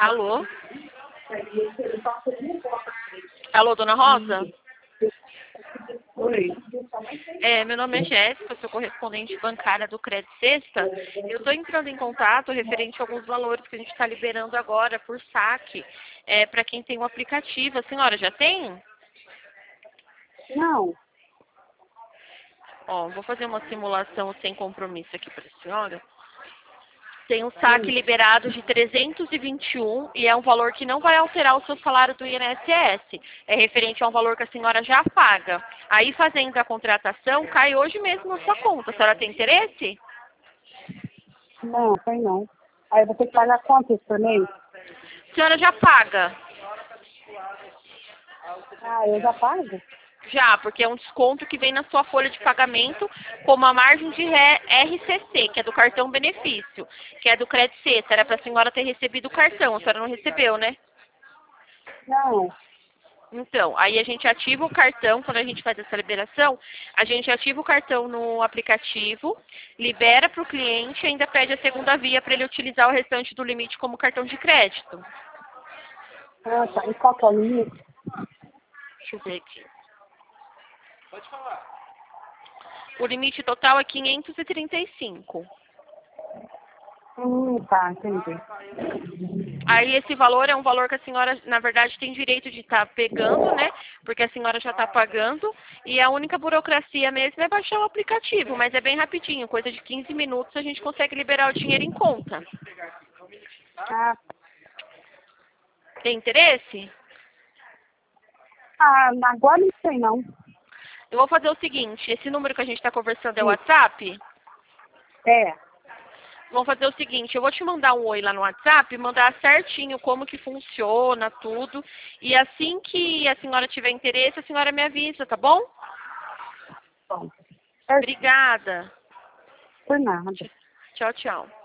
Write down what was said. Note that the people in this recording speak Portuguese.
Alô? Alô, dona Rosa? Oi. Meu nome é Jéssica, sou correspondente bancária do Crédito Sexta. Eu estou entrando em contato referente a alguns valores que a gente está liberando agora por saque para quem tem o aplicativo. A senhora já tem? Não. Ó, vou fazer uma simulação sem compromisso aqui para a senhora. Tem um saque liberado de 321 e é um valor que não vai alterar o seu salário do INSS. É referente a um valor que a senhora já paga. Aí, fazendo a contratação, cai hoje mesmo na sua conta. A senhora tem interesse? Não, tem não. Aí eu vou ter que pagar quanto por mês? A senhora já paga? Ah, eu já pago? Já, porque é um desconto que vem na sua folha de pagamento como a margem de RCC, que é do cartão benefício, que é do Crédito Sexta. Era para a senhora ter recebido o cartão, a senhora não recebeu, né? Não. Então, aí a gente ativa o cartão, quando a gente faz essa liberação, a gente ativa o cartão no aplicativo, libera para o cliente e ainda pede a segunda via para ele utilizar o restante do limite como cartão de crédito. Ah, tá. E qual que é o limite? Deixa eu ver aqui. O limite total é 535. Tá, entendi. Aí esse valor é um valor que a senhora, na verdade, tem direito de estar pegando, né? Porque a senhora já está pagando. E a única burocracia mesmo é baixar o aplicativo. Mas é bem rapidinho, coisa de 15 minutos a gente consegue liberar o dinheiro em conta. Ah, Tem interesse? agora não sei não. Eu vou fazer o seguinte, esse número que a gente está conversando é o WhatsApp? É. Vamos fazer o seguinte, eu vou te mandar um oi lá no WhatsApp, mandar certinho como que funciona, tudo. E assim que a senhora tiver interesse, a senhora me avisa, tá bom? Bom. Obrigada. Por nada. Tchau, tchau.